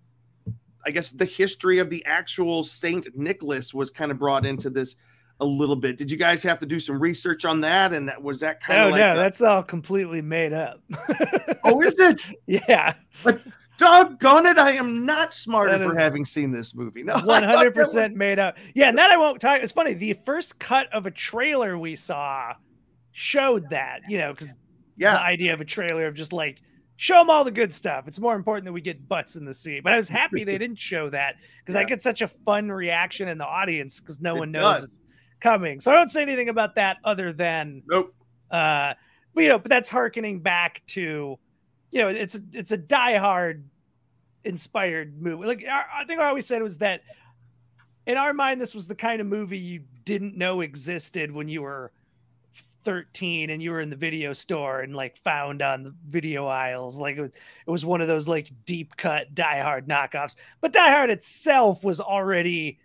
I guess the history of the actual Saint Nicholas was kind of brought into this a little bit. Did you guys have to do some research on that? And that was that kind no, of like no, a... that's all completely made up. Oh, is it? Yeah. But doggone it, I am not smarter for having seen this movie. No, one hundred percent was... made up. Yeah, and that I won't talk. It's funny. The first cut of a trailer we saw showed that, you know, because yeah, the idea of a trailer of just like show them all the good stuff. It's more important that we get butts in the seat. But I was happy they didn't show that because yeah. I get such a fun reaction in the audience because no it one knows does. It's coming. So I don't say anything about that other than nope. Uh, but you know, but that's hearkening back to, you know, it's a, it's a Die Hard inspired movie. Like I, I think I always said it was that in our mind, this was the kind of movie you didn't know existed when you were thirteen and you were in the video store and like found on the video aisles. Like it was, it was one of those like deep cut Die Hard knockoffs, but Die Hard itself was already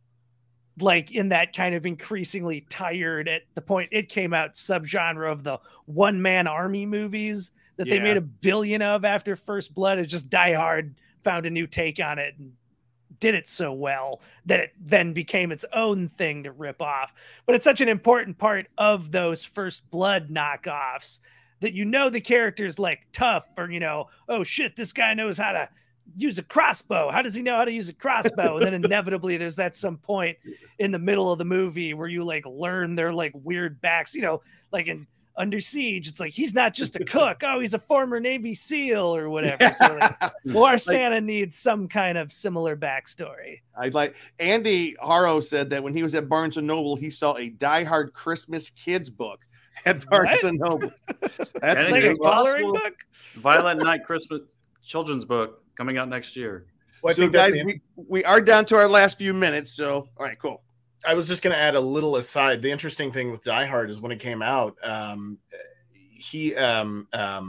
like in that kind of increasingly tired at the point it came out subgenre of the one man army movies that yeah. they made a billion of after First Blood. It's just Die Hard found a new take on it and did it so well that it then became its own thing to rip off. But it's such an important part of those First Blood knockoffs that, you know, the character's like tough or, you know, oh shit, this guy knows how to use a crossbow. How does he know how to use a crossbow? And then inevitably there's that some point in the middle of the movie where you like learn their like weird backs, you know, like in Under Siege, it's like, he's not just a cook. Oh, he's a former Navy SEAL or whatever. Yeah. So like, well, our like, Santa needs some kind of similar backstory. I like Andy Harrow said that when he was at Barnes and Noble, he saw a Die Hard Christmas kids book at Barnes what? and Noble. That's like a coloring book. Violent Night Christmas children's book coming out next year. Well, I so think guys, we, we are down to our last few minutes. So, all right, cool. I was just going to add a little aside. The interesting thing with Die Hard is when it came out, um, he, um, um,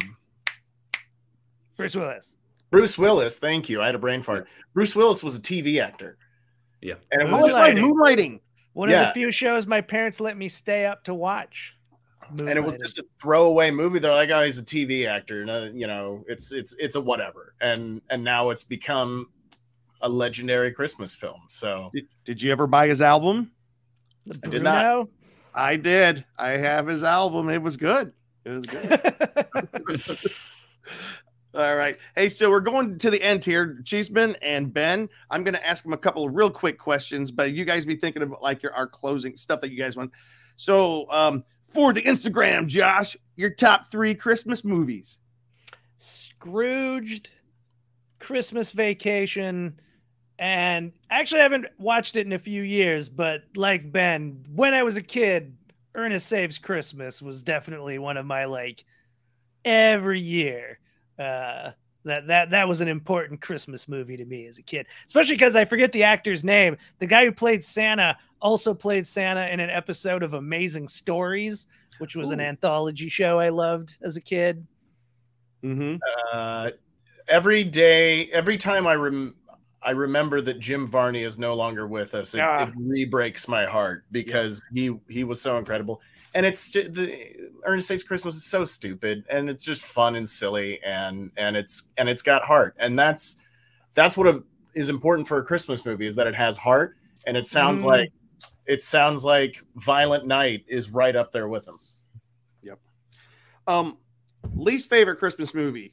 Bruce Willis, Bruce Willis. Thank you. I had a brain fart. Bruce Willis was a T V actor. Yeah. And it was just like Moonlighting. One yeah. of the few shows my parents let me stay up to watch. And it was just a throwaway movie. They're like, oh, he's a T V actor. No, you know, it's, it's, it's a whatever. And, and now it's become a legendary Christmas film. So did, did you ever buy his album? I did not. I did. I have his album. It was good. It was good. All right. Hey, so we're going to the end here. Cheeseman and Ben, I'm going to ask them a couple of real quick questions, but you guys be thinking about like your our closing stuff that you guys want. So um, for the Instagram, Josh, your top three Christmas movies. Scrooged, Christmas Vacation, and actually I haven't watched it in a few years, but like Ben, when I was a kid, Ernest Saves Christmas was definitely one of my like every year. Uh, that that that was an important Christmas movie to me as a kid, especially because I forget the actor's name. The guy who played Santa also played Santa in an episode of Amazing Stories, which was Ooh. an anthology show I loved as a kid. Mm-hmm. Uh, every day, every time I rem I remember that Jim Varney is no longer with us, it, ah. it re-breaks my heart because yeah. he he was so incredible. And it's just, the Ernest Saves Christmas is so stupid, and it's just fun and silly, and and it's and it's got heart, and that's that's what a, is important for a Christmas movie, is that it has heart, and it sounds mm. like it sounds like Violent Night is right up there with them. Yep. Um, least favorite Christmas movie.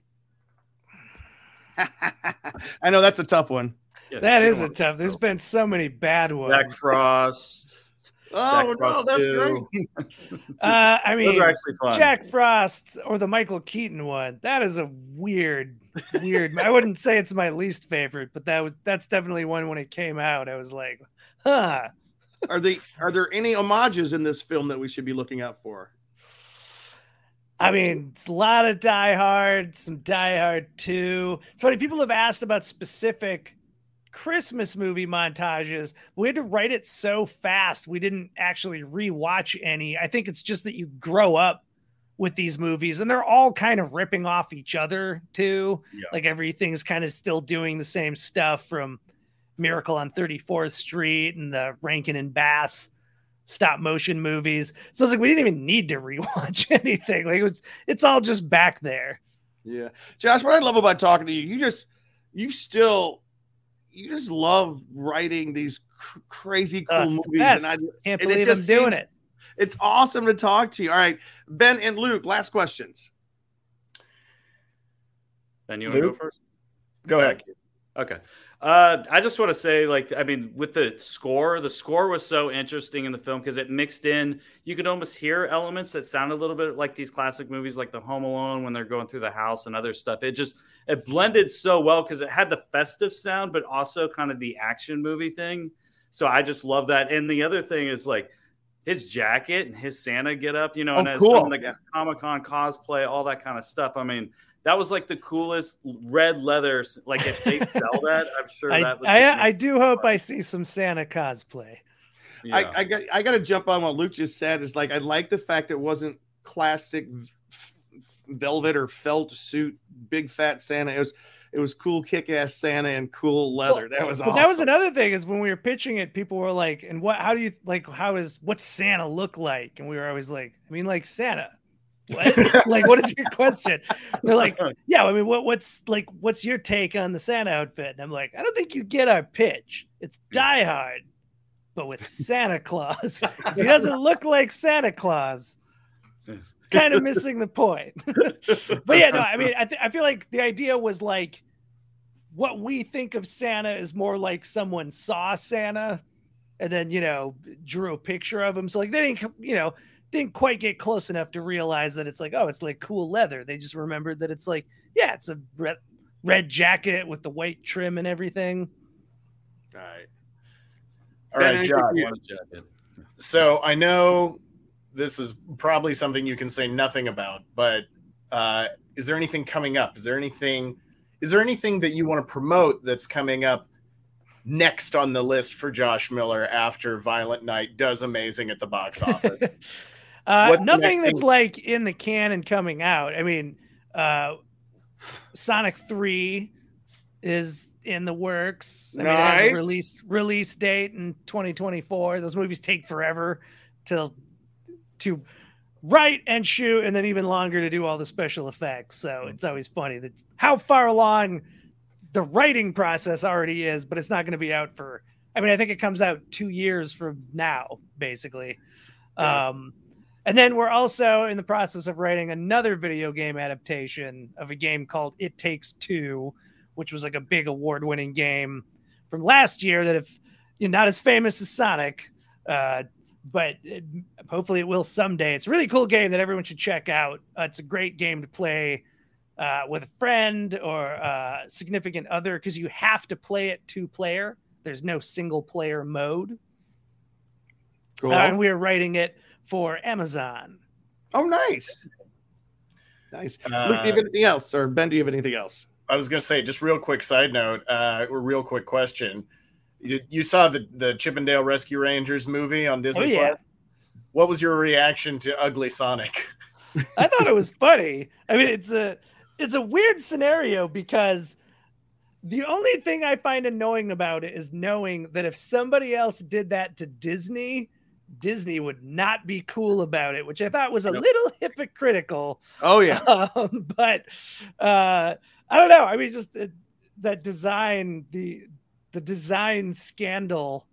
I know that's a tough one. Yeah, that is a tough. There's been so many bad ones. Jack Frost. Oh Jack no, that's two. great. uh, I mean, those are actually fun. Jack Frost or the Michael Keaton one. That is a weird, weird. I wouldn't say it's my least favorite, but that was that's definitely one when it came out. I was like, huh. Are they? Are there any homages in this film that we should be looking out for? I mean, it's a lot of Die Hard, some Die Hard two. It's funny, people have asked about specific Christmas movie montages. We had to write it so fast we didn't actually rewatch any. I think it's just that you grow up with these movies and they're all kind of ripping off each other too. Yeah. Like everything's kind of still doing the same stuff, from Miracle on thirty-fourth Street and the Rankin and Bass stop motion movies. So it's like we didn't even need to rewatch anything. Like it was, it's all just back there. Yeah, Josh, what I love about talking to you, you just you still you just love writing these cr- crazy cool oh, movies, and I can't believe I'm doing seems, it. It's awesome to talk to you. All right, Ben and Luke, last questions. Ben, you want to go first? Go ahead. Okay. Uh, I just want to say, like, I mean, with the score, the score was so interesting in the film because it mixed in, you could almost hear elements that sounded a little bit like these classic movies, like the Home Alone when they're going through the house and other stuff. It just, it blended so well because it had the festive sound, but also kind of the action movie thing. So I just love that. And the other thing is like his jacket and his Santa get up, you know, oh, and as cool. someone that gets Comic-Con cosplay, all that kind of stuff. I mean, that was like the coolest red leather. Like if they sell that, I'm sure I, that. I, I do hope I see some Santa cosplay. Yeah. I, I got I got to jump on what Luke just said. Is like I like the fact it wasn't classic velvet or felt suit, big fat Santa. It was it was cool, kick ass Santa and cool leather. Well, that was but awesome. That was another thing is when we were pitching it, people were like, "And what? How do you like? How is what's Santa look like?" And we were always like, "I mean, like Santa." What? Like, what is your question? They're like, yeah, I mean, what, what's like, what's your take on the Santa outfit? And I'm like, I don't think you get our pitch. It's Die Hard, but with Santa Claus. If he doesn't look like Santa Claus, kind of missing the point. But yeah, no, I mean, I, th- I feel like the idea was like, what we think of Santa is more like someone saw Santa and then, you know, drew a picture of him. So like, they didn't, you know, didn't quite get close enough to realize that it's like, oh, it's like cool leather. They just remembered that it's like, yeah, it's a red, red jacket with the white trim and everything. All right. All right, John. So I know this is probably something you can say nothing about, but uh, is there anything coming up? Is there anything, is there anything that you want to promote that's coming up next on the list for Josh Miller after Violent Night does amazing at the box office? Uh, nothing that's thing? like in the can and coming out. I mean, uh, Sonic three is in the works. I nice. mean, it has a release release date in twenty twenty-four. Those movies take forever to to write and shoot, and then even longer to do all the special effects. So it's always funny that how far along the writing process already is, but it's not going to be out for. I mean, I think it comes out two years from now, basically. Yeah. Um, And then we're also in the process of writing another video game adaptation of a game called It Takes Two, which was like a big award-winning game from last year that if you're not as famous as Sonic, uh, but it, hopefully it will someday. It's a really cool game that everyone should check out. Uh, it's a great game to play uh, with a friend or a significant other because you have to play it two-player. There's no single-player mode. Cool. Uh, and we're writing it for Amazon. Oh, nice. Nice. Uh, Luke, do you have anything else? Or Ben, do you have anything else? I was going to say, just real quick side note, uh, or real quick question. You, you saw the, the Chippendale Rescue Rangers movie on Disney+. Oh, yeah. Plus? What was your reaction to Ugly Sonic? I thought it was funny. I mean, it's a it's a weird scenario because the only thing I find annoying about it is knowing that if somebody else did that to Disney, Disney would not be cool about it, which I thought was a little hypocritical. Oh, yeah. Um, but uh, I don't know. I mean, just uh, that design, the the design scandal,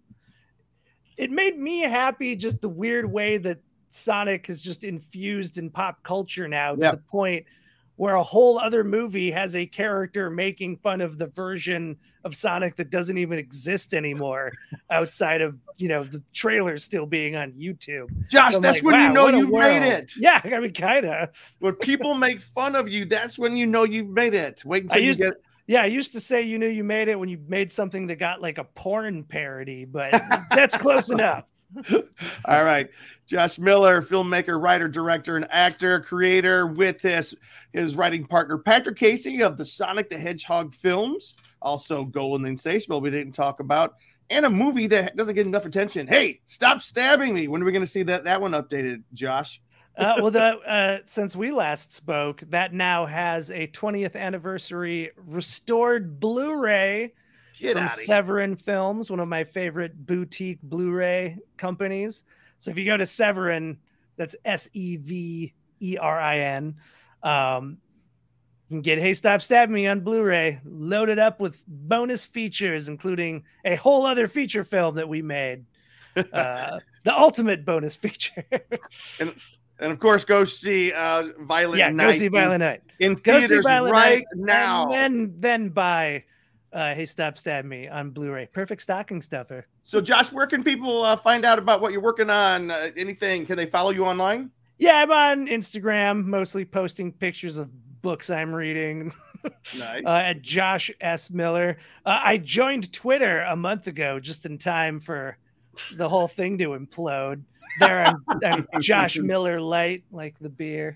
it made me happy, just the weird way that Sonic is just infused in pop culture now to yeah. the point where a whole other movie has a character making fun of the version of Sonic that doesn't even exist anymore outside of, you know, the trailer still being on YouTube. Josh, so that's like, when wow, you know what a you've world. made it. Yeah, I mean, kind of. When people make fun of you, that's when you know you've made it. Wait until I you used, get... Yeah, I used to say you knew you made it when you made something that got like a porn parody, but that's close enough. All right. Josh Miller, filmmaker, writer, director, and actor, creator with his, his writing partner, Patrick Casey of the Sonic the Hedgehog films, also Golden Insatiable we didn't talk about, and a movie that doesn't get enough attention. Hey, Stop Stabbing Me. When are we going to see that, that one updated, Josh? uh, well, the, uh, since we last spoke, that now has a twentieth anniversary restored Blu-ray Get from out of here. Severin Films, one of my favorite boutique Blu-ray companies. So if you go to Severin, that's S E V E R I N, um, you can get Hey Stop Stab Me on Blu-ray, loaded up with bonus features, including a whole other feature film that we made, uh, the ultimate bonus feature. and and of course, go see uh, Violent yeah, Night. go see Violent Night in go theaters see Violent right Night, now. And then then buy uh, Hey Stop Stab Me on Blu-ray. Perfect stocking stuffer. So, Josh, where can people uh, find out about what you're working on? Uh, anything? Can they follow you online? Yeah, I'm on Instagram, mostly posting pictures of books I'm reading. Nice. uh, at Josh S. Miller. Uh, I joined Twitter a month ago, just in time for the whole thing to implode. There, I'm, I'm Josh Miller Light, like the beer.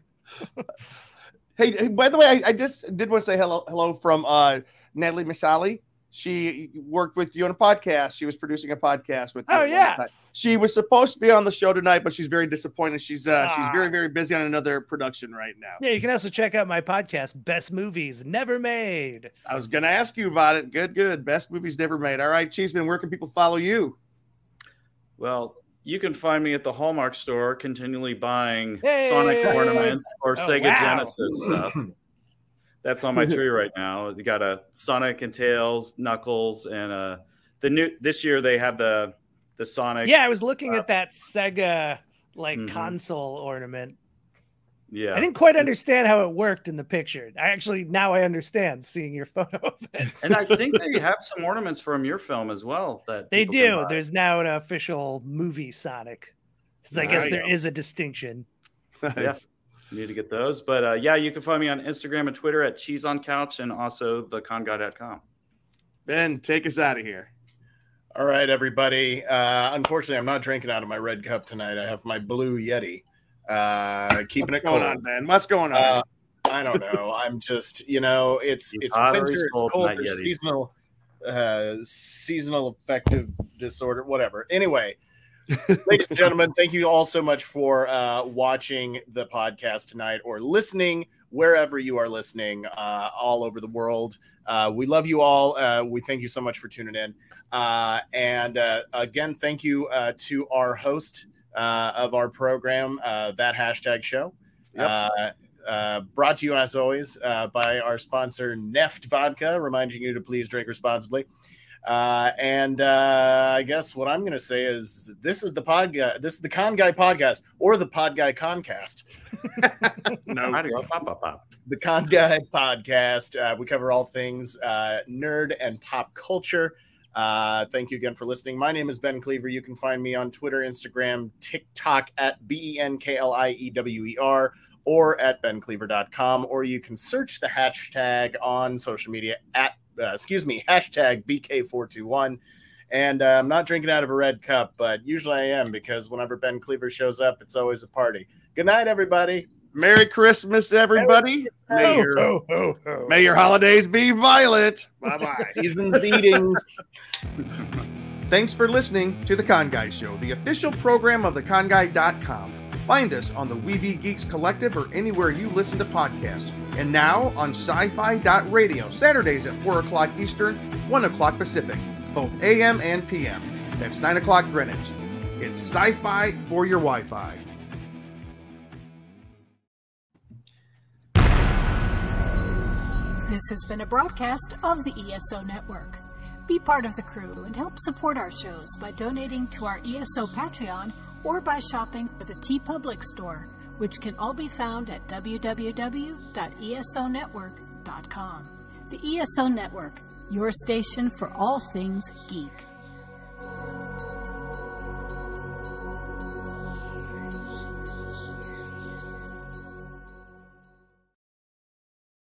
hey, hey, by the way, I, I just did want to say hello, hello from uh, Natalie Misali. She worked with you on a podcast. She was producing a podcast with you. Oh, yeah. She was supposed to be on the show tonight, but she's very disappointed. She's uh, Ah. she's very, very busy on another production right now. Yeah, you can also check out my podcast, Best Movies Never Made. I was going to ask you about it. Good, good. Best movies never made. All right, Cheeseman, where can people follow you? Well, you can find me at the Hallmark store continually buying Hey! Sonic ornaments or Oh, Sega wow. Genesis stuff. That's on my tree right now. You got a Sonic and Tails, Knuckles, and uh the new this year they have the the Sonic. Yeah, I was looking at that Sega like Mhm. console ornament. Yeah. I didn't quite understand how it worked in the picture. I actually now I understand seeing your photo of it. And I think they have some ornaments from your film as well. That They people can do. buy. There's now an official movie Sonic. Since I guess There you there go. is a distinction. Yeah, you need to get those. But uh, yeah, you can find me on Instagram and Twitter at Cheese on Couch and also the con guy dot com. Ben, take us out of here. All right, everybody. Uh, unfortunately, I'm not drinking out of my red cup tonight. I have my blue Yeti. Uh, keeping What's it going cold. on, Ben? What's going on? Uh, I don't know. I'm just, you know, it's He's it's hot or winter, he's it's cold, cold, not there's Yeti. seasonal, uh, seasonal affective disorder, whatever. Anyway, ladies and gentlemen, thank you all so much for uh, watching the podcast tonight or listening wherever you are listening, uh, all over the world. Uh, we love you all. Uh, we thank you so much for tuning in. Uh, and uh, again, thank you uh, to our host uh, of our program, uh, That Hashtag Show. Yep. Uh, uh, brought to you, as always, uh, by our sponsor, Neft Vodka, reminding you to please drink responsibly. Uh, and uh, I guess what I'm going to say is this is the podcast. This is the Con Guy podcast or the Pod Guy Concast. No, the Con Guy podcast. Uh, we cover all things uh, nerd and pop culture. Uh, thank you again for listening. My name is Ben Cleaver. You can find me on Twitter, Instagram, TikTok at B E N K L I E W E R or at ben cleaver dot com, or you can search the hashtag on social media at Uh, excuse me, hashtag B K four two one. And uh, I'm not drinking out of a red cup, but usually I am because whenever Ben Cleaver shows up, it's always a party. Good night, everybody. Merry Christmas, everybody. May your, ho, ho, ho. may your holidays be violet. Bye-bye. Season's beatings. Thanks for listening to The Con Guy Show, the official program of the con guy dot com. Find us on the Weeby Geeks Collective or anywhere you listen to podcasts. And now on sci-fi dot radio, Saturdays at four o'clock Eastern, one o'clock Pacific, both A M and P M. That's nine o'clock Greenwich. It's sci-fi for your Wi-Fi. This has been a broadcast of the E S O Network. Be part of the crew and help support our shows by donating to our E S O Patreon or by shopping at the TeePublic store, which can all be found at w w w dot e s o network dot com. The E S O Network, your station for all things geek.